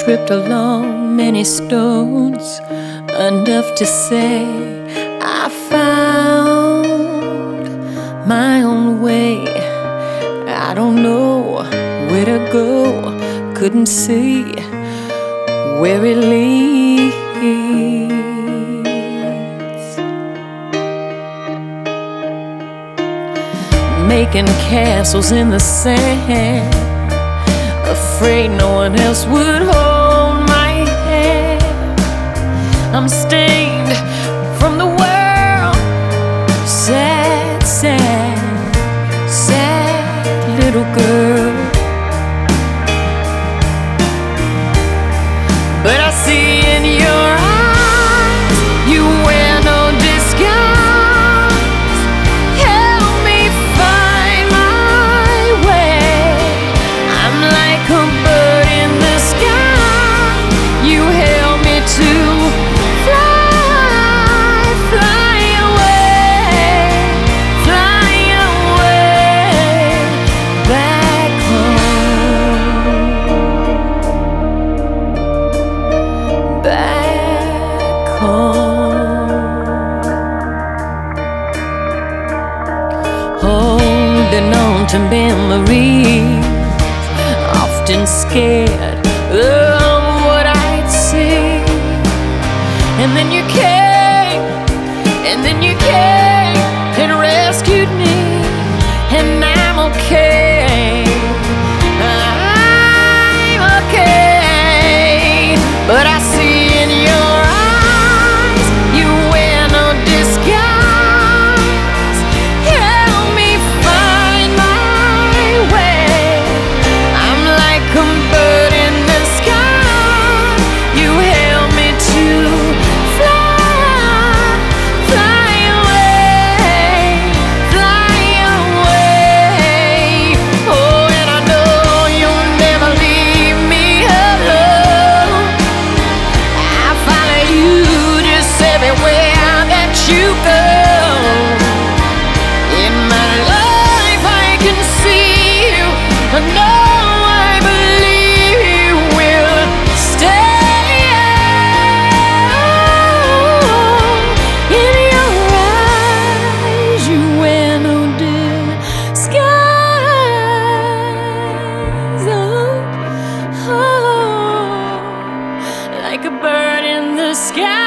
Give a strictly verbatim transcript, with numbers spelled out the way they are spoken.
tripped along many stones, enough to say I found my own way. I don't know where to go, couldn't see where it leads. Making castles in the sand, afraid no one else would hold my hand. I'm stained from the world, sad, sad, sad little girl. But I see in your eyes you wear no disguise. Help me find my way. I'm like a bird in the sky. You help me to fly, fly away, fly away back home, back home. Holding on to memories, often scared of what I'd see. And then you came, and then you came and rescued me, and I'm okay, I'm okay. But I see in your eyes you wear no disguise. Help me find my way. I'm like a bird in the sky. You help me to fly, fly away, fly away. Oh, and I know you'll never leave me alone. I follow you just everywhere that you go. In my life I can see you. I know I believe you will stay. In your eyes you wear no disguise. Oh, oh, like a bird in the sky.